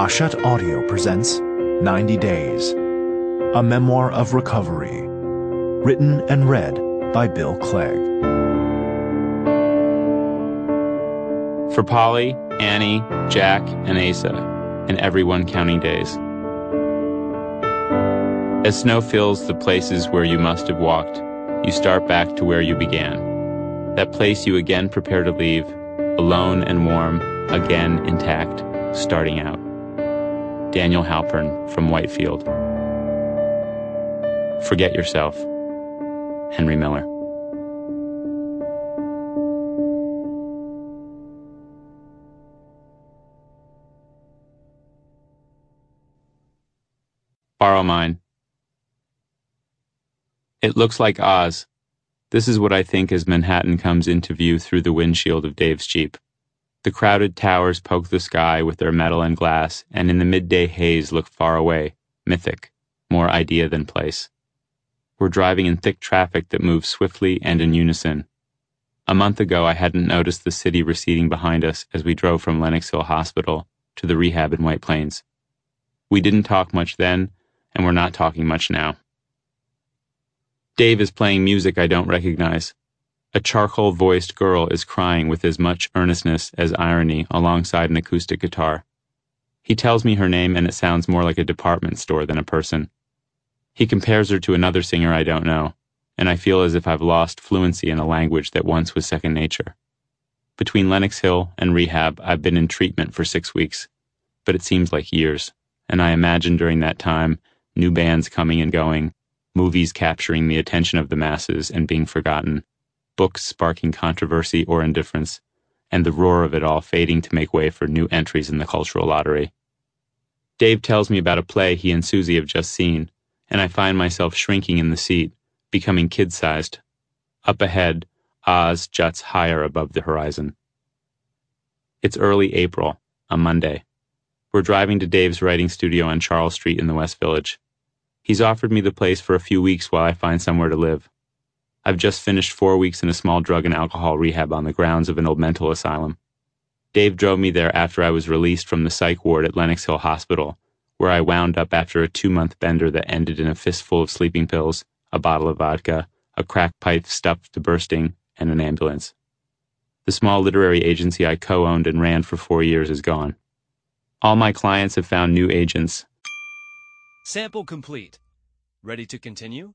Hachette Audio presents 90 Days, a memoir of recovery, written and read by Bill Clegg. For Polly, Annie, Jack, and Asa, and everyone counting days. As snow fills the places where you must have walked, you start back to where you began. That place you again prepare to leave, alone and warm, again intact, starting out. Daniel Halpern from Whitefield. Forget Yourself. Henry Miller. Borrow mine. It looks like Oz. This is what I think as Manhattan comes into view through the windshield of Dave's Jeep. The crowded towers poke the sky with their metal and glass, and in the midday haze look far away, mythic, more idea than place. We're driving in thick traffic that moves swiftly and in unison. A month ago, I hadn't noticed the city receding behind us as we drove from Lenox Hill Hospital to the rehab in White Plains. We didn't talk much then, and we're not talking much now. Dave is playing music I don't recognize. A charcoal-voiced girl is crying with as much earnestness as irony alongside an acoustic guitar. He tells me her name and it sounds more like a department store than a person. He compares her to another singer I don't know, and I feel as if I've lost fluency in a language that once was second nature. Between Lenox Hill and rehab, I've been in treatment for 6 weeks, but it seems like years, and I imagine during that time, new bands coming and going, movies capturing the attention of the masses and being forgotten, books sparking controversy or indifference, and the roar of it all fading to make way for new entries in the cultural lottery. Dave tells me about a play he and Susie have just seen, and I find myself shrinking in the seat, becoming kid-sized. Up ahead, Oz juts higher above the horizon. It's early April, a Monday. We're driving to Dave's writing studio on Charles Street in the West Village. He's offered me the place for a few weeks while I find somewhere to live. I've just finished 4 weeks in a small drug and alcohol rehab on the grounds of an old mental asylum. Dave drove me there after I was released from the psych ward at Lenox Hill Hospital, where I wound up after a 2-month bender that ended in a fistful of sleeping pills, a bottle of vodka, a crack pipe stuffed to bursting, and an ambulance. The small literary agency I co-owned and ran for 4 years is gone. All my clients have found new agents. Sample complete. Ready to continue?